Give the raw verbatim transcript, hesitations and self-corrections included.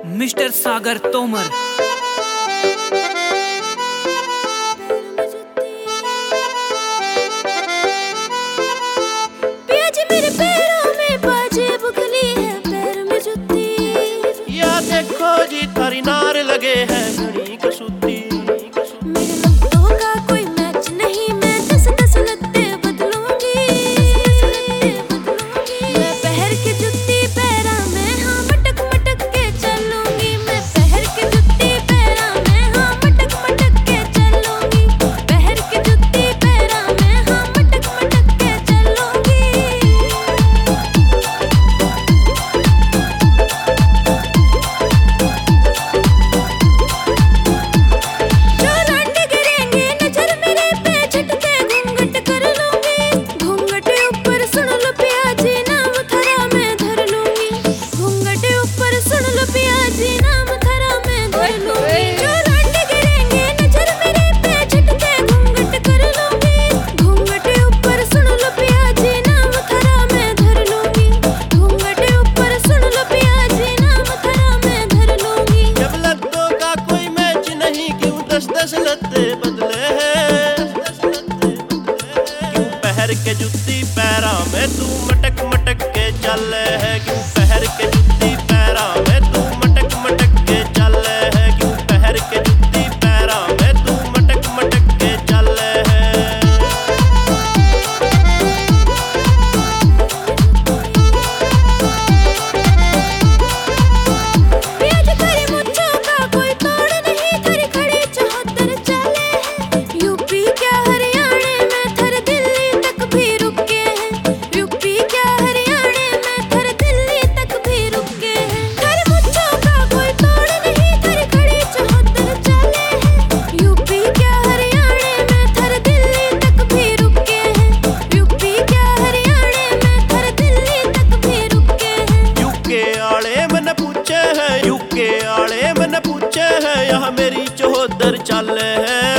Mister सागर तोमर। मेरे पैरों में बाजे बुखली है, पैर में जुत्ती। या देखो जी थारी नार लगे है घड़ी कसूती। मेरे लत्तों का कोई मैच नहीं, मैं दस दस लत्ते बदलूंगी। मैं पहर के जुत्ती पैरा में हाँ मटक मटक के चलूंगी। मैं पहर के जुत्ती पैरा में हाँ मटक मटक के चलूंगी। पहर के जुत्ती पैरा में हाँ मटक मटक के चलूंगी। लत्ते बदले हैं क्यों पहर के जुत्ती पैरा में तू मटक मटक के चले है। क्यों पहर के जुत्ती पैरा में तू मटक मटक के चले है। क्यों पहर के जुत्ती पैरा में तू मटक मटक के चले है। यूके आले मैंने पूछे है यहाँ मेरी चौहत्तर चल है।